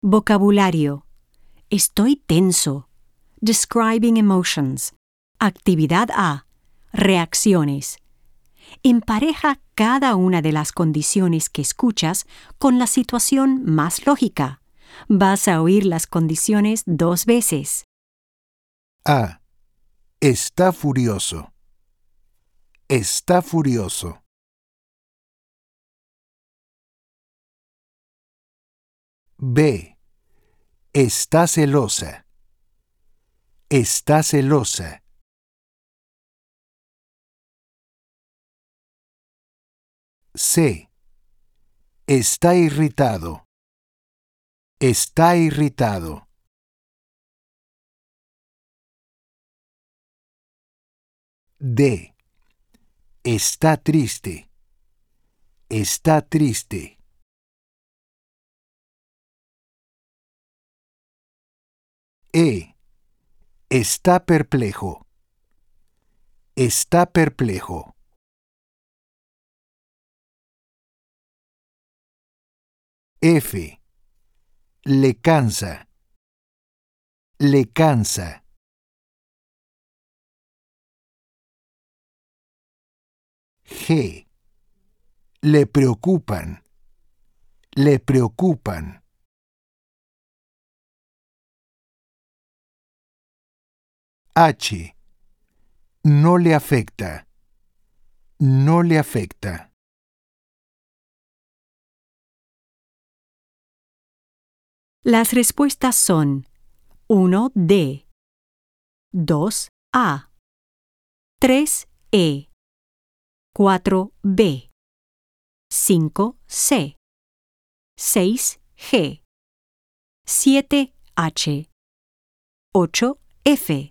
Vocabulario. Estoy tenso. Describing emotions. Actividad A. Reacciones. Empareja cada una de las condiciones que escuchas con la situación más lógica. Vas a oír las condiciones 2 veces. A. Está furioso. Está furioso. B. Está celosa. Está celosa. C. Está irritado. Está irritado. D. Está triste. Está triste. E. Está perplejo. Está perplejo. F. Le cansa. Le cansa. G. Le preocupan. Le preocupan. H. No le afecta. No le afecta. Las respuestas son 1D, 2A, 3E, 4B, 5C, 6G, 7H, 8F.